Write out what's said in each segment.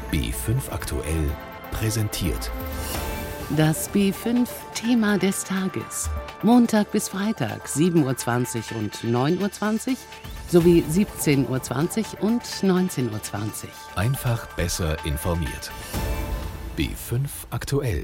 B5 aktuell präsentiert. Das B5-Thema des Tages. Montag bis Freitag 7.20 Uhr und 9.20 Uhr sowie 17.20 Uhr und 19.20 Uhr. Einfach besser informiert. B5 aktuell.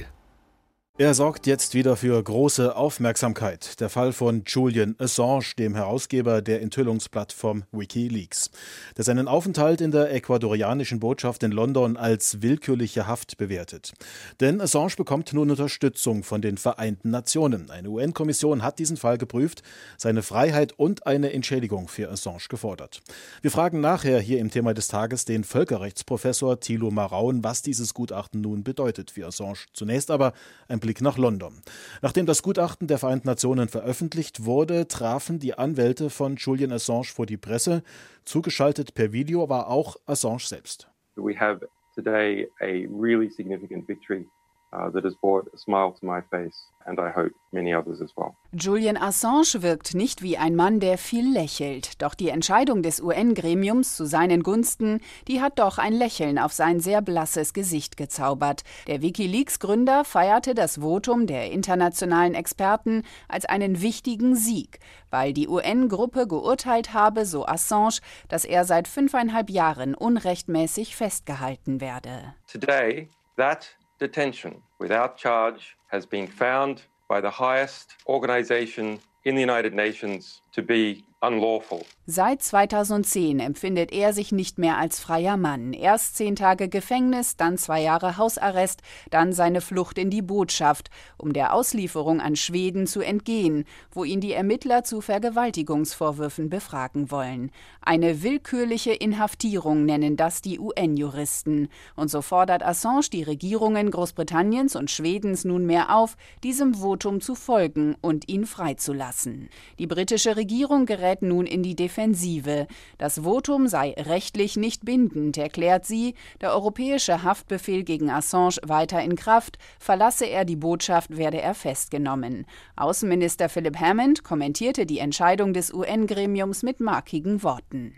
Er sorgt jetzt wieder für große Aufmerksamkeit. Der Fall von Julian Assange, dem Herausgeber der Enthüllungsplattform WikiLeaks, der seinen Aufenthalt in der ecuadorianischen Botschaft in London als willkürliche Haft bewertet. Denn Assange bekommt nun Unterstützung von den Vereinten Nationen. Eine UN-Kommission hat diesen Fall geprüft, seine Freiheit und eine Entschädigung für Assange gefordert. Wir fragen nachher hier im Thema des Tages den Völkerrechtsprofessor Thilo Maraun, was dieses Gutachten nun bedeutet für Assange. Zunächst aber ein Blick nach London. Nachdem das Gutachten der Vereinten Nationen veröffentlicht wurde, trafen die Anwälte von Julian Assange vor die Presse. Zugeschaltet per Video war auch Assange selbst. We have today a really significant victory that has brought a smile to my face and I hope many others as well. Julian Assange wirkt nicht wie ein Mann, der viel lächelt. Doch die Entscheidung des UN-Gremiums zu seinen Gunsten, die hat doch ein Lächeln auf sein sehr blasses Gesicht gezaubert. Der WikiLeaks-Gründer feierte das Votum der internationalen Experten als einen wichtigen Sieg, weil die UN-Gruppe geurteilt habe, so Assange, dass er seit 5,5 Jahren unrechtmäßig festgehalten werde. Today, that detention without charge has been found by the highest organization in the United Nations to be unlawful. Seit 2010 empfindet er sich nicht mehr als freier Mann. Erst 10 Tage Gefängnis, dann 2 Jahre Hausarrest, dann seine Flucht in die Botschaft, um der Auslieferung an Schweden zu entgehen, wo ihn die Ermittler zu Vergewaltigungsvorwürfen befragen wollen. Eine willkürliche Inhaftierung nennen das die UN-Juristen. Und so fordert Assange die Regierungen Großbritanniens und Schwedens nunmehr auf, diesem Votum zu folgen und ihn freizulassen. Die britische Regierung gerät nun in die Defensive. Das Votum sei rechtlich nicht bindend, erklärt sie. Der europäische Haftbefehl gegen Assange weiter in Kraft. Verlasse er die Botschaft, werde er festgenommen. Außenminister Philip Hammond kommentierte die Entscheidung des UN-Gremiums mit markigen Worten.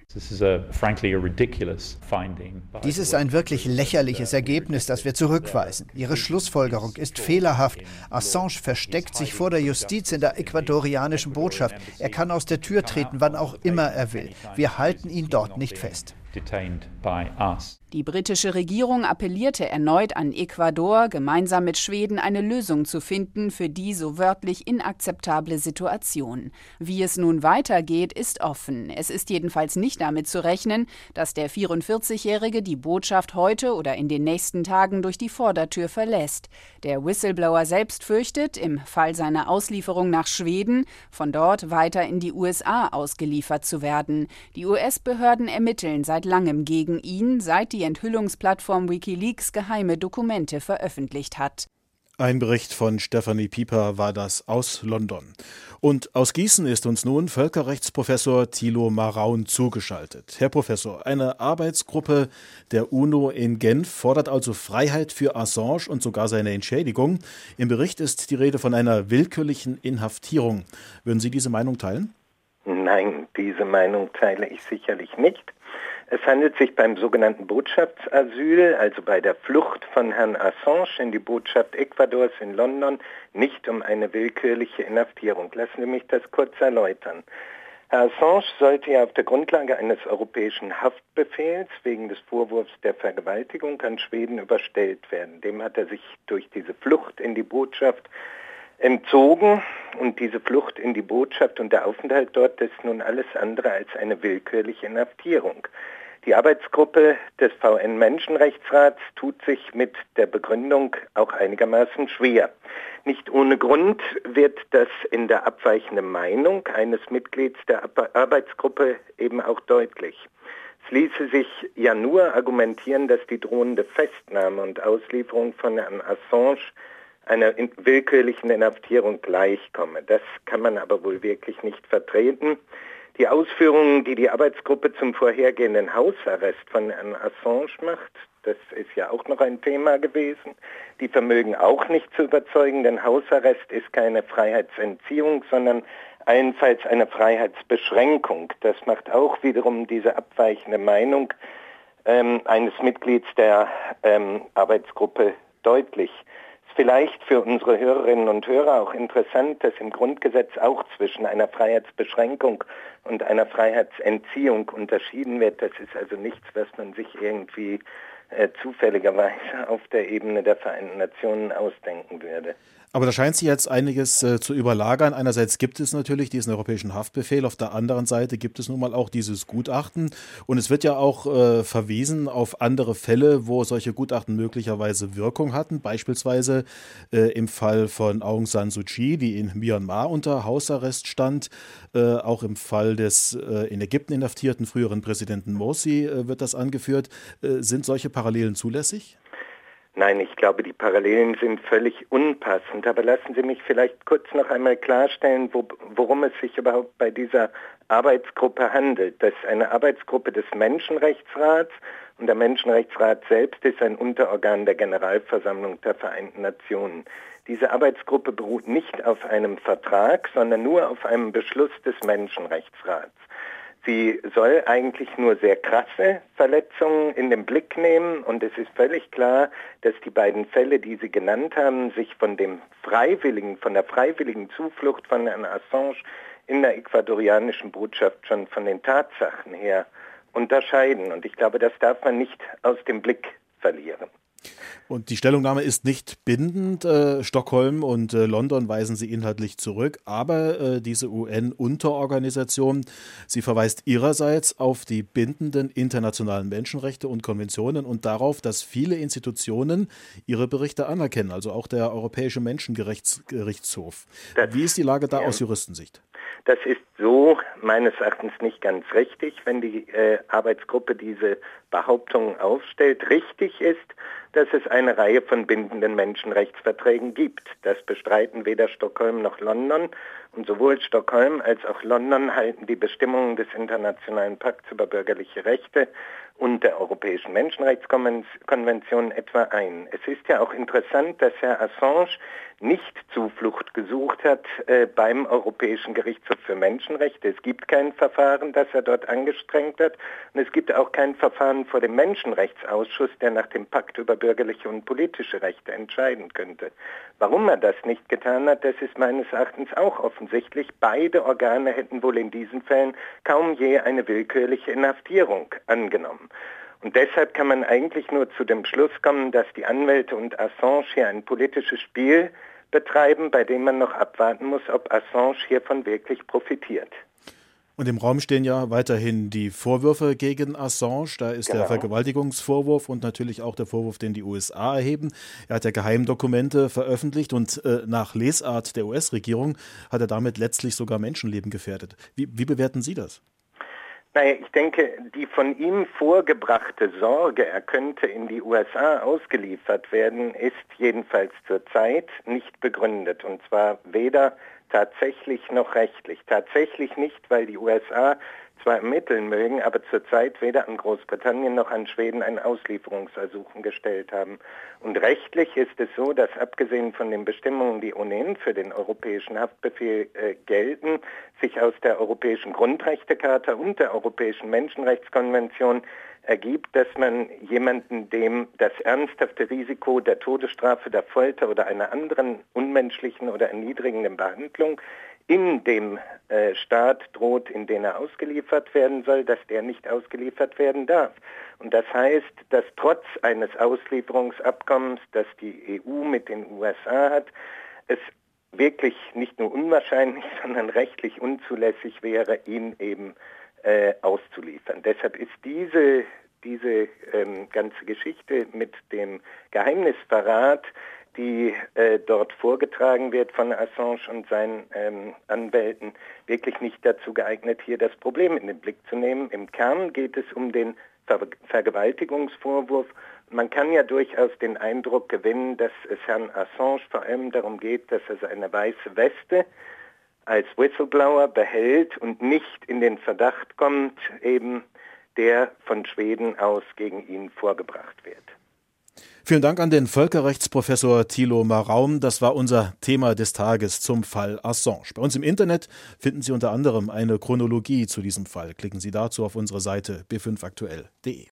Dies ist ein wirklich lächerliches Ergebnis, das wir zurückweisen. Ihre Schlussfolgerung ist fehlerhaft. Assange versteckt sich vor der Justiz in der ecuadorianischen Botschaft. Er kann aus der Tür treten, wann auch immer er will. Wir halten ihn dort nicht fest. Die britische Regierung appellierte erneut an Ecuador, gemeinsam mit Schweden eine Lösung zu finden für die so wörtlich inakzeptable Situation. Wie es nun weitergeht, ist offen. Es ist jedenfalls nicht damit zu rechnen, dass der 44-Jährige die Botschaft heute oder in den nächsten Tagen durch die Vordertür verlässt. Der Whistleblower selbst fürchtet, im Fall seiner Auslieferung nach Schweden, von dort weiter in die USA ausgeliefert zu werden. Die US-Behörden ermitteln seit langem gegen ihn, seit die Enthüllungsplattform WikiLeaks geheime Dokumente veröffentlicht hat. Ein Bericht von Stefanie Pieper war das aus London. Und aus Gießen ist uns nun Völkerrechtsprofessor Thilo Maraun zugeschaltet. Herr Professor, eine Arbeitsgruppe der UNO in Genf fordert also Freiheit für Assange und sogar seine Entschädigung. Im Bericht ist die Rede von einer willkürlichen Inhaftierung. Würden Sie diese Meinung teilen? Nein, diese Meinung teile ich sicherlich nicht. Es handelt sich beim sogenannten Botschaftsasyl, also bei der Flucht von Herrn Assange in die Botschaft Ecuadors in London, nicht um eine willkürliche Inhaftierung. Lassen Sie mich das kurz erläutern. Herr Assange sollte ja auf der Grundlage eines europäischen Haftbefehls wegen des Vorwurfs der Vergewaltigung an Schweden überstellt werden. Dem hat er sich durch diese Flucht in die Botschaft entzogen und diese Flucht in die Botschaft und der Aufenthalt dort ist nun alles andere als eine willkürliche Inhaftierung. Die Arbeitsgruppe des VN-Menschenrechtsrats tut sich mit der Begründung auch einigermaßen schwer. Nicht ohne Grund wird das in der abweichenden Meinung eines Mitglieds der Arbeitsgruppe eben auch deutlich. Es ließe sich ja nur argumentieren, dass die drohende Festnahme und Auslieferung von Herrn Assange einer willkürlichen Inhaftierung gleichkomme. Das kann man aber wohl wirklich nicht vertreten. Die Ausführungen, die die Arbeitsgruppe zum vorhergehenden Hausarrest von Herrn Assange macht, das ist ja auch noch ein Thema gewesen, die vermögen auch nicht zu überzeugen, denn Hausarrest ist keine Freiheitsentziehung, sondern allenfalls eine Freiheitsbeschränkung. Das macht auch wiederum diese abweichende Meinung eines Mitglieds der Arbeitsgruppe deutlich. Es ist vielleicht für unsere Hörerinnen und Hörer auch interessant, dass im Grundgesetz auch zwischen einer Freiheitsbeschränkung und einer Freiheitsentziehung unterschieden wird. Das ist also nichts, was man sich irgendwie zufälligerweise auf der Ebene der Vereinten Nationen ausdenken würde. Aber da scheint sich jetzt einiges zu überlagern. Einerseits gibt es natürlich diesen europäischen Haftbefehl, auf der anderen Seite gibt es nun mal auch dieses Gutachten. Und es wird ja auch verwiesen auf andere Fälle, wo solche Gutachten möglicherweise Wirkung hatten. Beispielsweise im Fall von Aung San Suu Kyi, die in Myanmar unter Hausarrest stand. Auch im Fall des in Ägypten inhaftierten früheren Präsidenten Morsi wird das angeführt. Sind solche Parallelen zulässig? Nein, ich glaube, die Parallelen sind völlig unpassend. Aber lassen Sie mich vielleicht kurz noch einmal klarstellen, worum es sich überhaupt bei dieser Arbeitsgruppe handelt. Das ist eine Arbeitsgruppe des Menschenrechtsrats und der Menschenrechtsrat selbst ist ein Unterorgan der Generalversammlung der Vereinten Nationen. Diese Arbeitsgruppe beruht nicht auf einem Vertrag, sondern nur auf einem Beschluss des Menschenrechtsrats. Sie soll eigentlich nur sehr krasse Verletzungen in den Blick nehmen und es ist völlig klar, dass die beiden Fälle, die Sie genannt haben, sich von der freiwilligen Zuflucht von Herrn Assange in der ecuadorianischen Botschaft schon von den Tatsachen her unterscheiden. Und ich glaube, das darf man nicht aus dem Blick verlieren. Und die Stellungnahme ist nicht bindend. Stockholm und London weisen sie inhaltlich zurück. Aber diese UN-Unterorganisation, sie verweist ihrerseits auf die bindenden internationalen Menschenrechte und Konventionen und darauf, dass viele Institutionen ihre Berichte anerkennen, also auch der Europäische Menschengerichtshof. Wie ist die Lage da aus Juristensicht? Das ist so meines Erachtens nicht ganz richtig, wenn die Arbeitsgruppe diese Behauptungen aufstellt. Richtig ist, dass es eine Reihe von bindenden Menschenrechtsverträgen gibt. Das bestreiten weder Stockholm noch London. Und sowohl Stockholm als auch London halten die Bestimmungen des Internationalen Pakts über bürgerliche Rechte und der Europäischen Menschenrechtskonvention etwa ein. Es ist ja auch interessant, dass Herr Assange nicht Zuflucht gesucht hat beim Europäischen Gerichtshof für Menschenrechte. Es gibt kein Verfahren, das er dort angestrengt hat. Und es gibt auch kein Verfahren vor dem Menschenrechtsausschuss, der nach dem Pakt über bürgerliche und politische Rechte entscheiden könnte. Warum er das nicht getan hat, das ist meines Erachtens auch offensichtlich. Beide Organe hätten wohl in diesen Fällen kaum je eine willkürliche Inhaftierung angenommen. Und deshalb kann man eigentlich nur zu dem Schluss kommen, dass die Anwälte und Assange hier ein politisches Spiel betreiben, bei dem man noch abwarten muss, ob Assange hiervon wirklich profitiert. Und im Raum stehen ja weiterhin die Vorwürfe gegen Assange. Da ist der Vergewaltigungsvorwurf und natürlich auch der Vorwurf, den die USA erheben. Er hat ja Geheimdokumente veröffentlicht und nach Lesart der US-Regierung hat er damit letztlich sogar Menschenleben gefährdet. Wie bewerten Sie das? Naja, ich denke, die von ihm vorgebrachte Sorge, er könnte in die USA ausgeliefert werden, ist jedenfalls zurzeit nicht begründet. Und zwar weder tatsächlich noch rechtlich. Tatsächlich nicht, weil die USA zwar ermitteln mögen, aber zurzeit weder an Großbritannien noch an Schweden ein Auslieferungsersuchen gestellt haben. Und rechtlich ist es so, dass abgesehen von den Bestimmungen, die ohnehin für den europäischen Haftbefehl gelten, sich aus der Europäischen Grundrechtecharta und der Europäischen Menschenrechtskonvention ergibt, dass man jemanden, dem das ernsthafte Risiko der Todesstrafe, der Folter oder einer anderen unmenschlichen oder erniedrigenden Behandlung in dem Staat droht, in den er ausgeliefert werden soll, dass der nicht ausgeliefert werden darf. Und das heißt, dass trotz eines Auslieferungsabkommens, das die EU mit den USA hat, es wirklich nicht nur unwahrscheinlich, sondern rechtlich unzulässig wäre, ihn eben auszuliefern. Deshalb ist diese ganze Geschichte mit dem Geheimnisverrat, die dort vorgetragen wird von Assange und seinen Anwälten, wirklich nicht dazu geeignet, hier das Problem in den Blick zu nehmen. Im Kern geht es um den Vergewaltigungsvorwurf. Man kann ja durchaus den Eindruck gewinnen, dass es Herrn Assange vor allem darum geht, dass er seine weiße Weste als Whistleblower behält und nicht in den Verdacht kommt, eben der von Schweden aus gegen ihn vorgebracht wird. Vielen Dank an den Völkerrechtsprofessor Thilo Maraum. Das war unser Thema des Tages zum Fall Assange. Bei uns im Internet finden Sie unter anderem eine Chronologie zu diesem Fall. Klicken Sie dazu auf unsere Seite b5aktuell.de.